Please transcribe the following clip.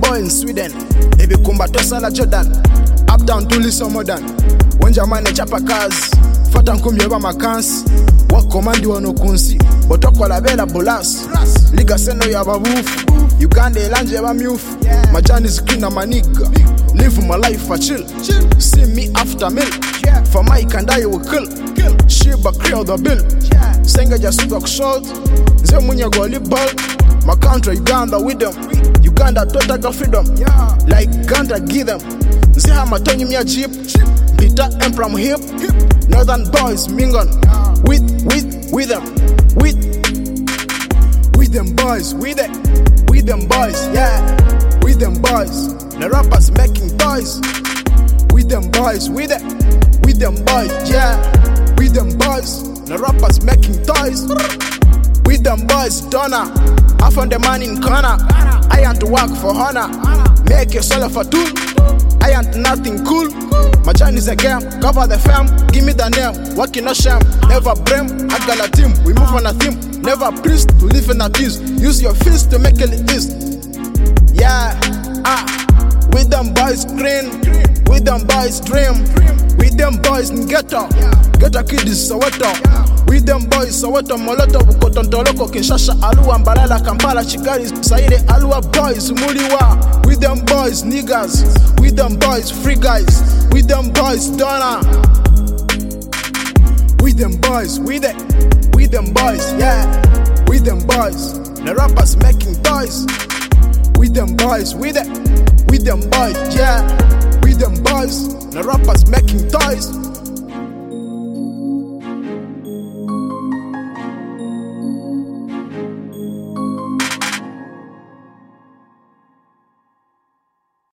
boy in Sweden. Ebi kumbato sala Jordan. Uptown to listen modern. When jamani chapa kazi. Fata nkumi yoba makansi. Wakomandi wano kunsi. Botoko la bela bolas. Liga seno ya babufu. Uganda elanje ya bamyufu. Majani zikina maniga. Live my life for chill. See me after meal. For my kandai will kill. Shiba clear the bill. Senga jasuga kushout. Nze munye goli ball. My country Uganda with them. Uganda total freedom. Like Uganda give them. Nze hamatonyi mia jeep. Peter Emperor hip. Northern boys mingon. With them. With them boys. With them boys. Yeah. With them boys. The rappers making toys. With them boys. With them boys. Yeah. With them boys. The rappers making toys. With them boys, Donna. I found the man in corner. I want to work for honor. Make yourself a tool. I want nothing cool. My Chinese a game. Cover the fam. Give me the name. Working no sham. Never blame. I got a team. We move on a theme. Never pleased to live in a tease. Use your fist to make it this. Yeah. With them boys green. With them boys dream. With them boys in ghetto. Ghetto kid is Soweto. With them boys Soweto, Moloto, Bukotontoloko, Kinshasa, Alua, Mbalala, Kampala, Chigari, Saide, Alua boys, Muliwa. With them boys niggas. With them boys free guys. With them boys Donna. With them boys, with them boys, yeah. With them boys, the rappers making toys. With them boys, with them boys, yeah. With them boys, the rappers making toys.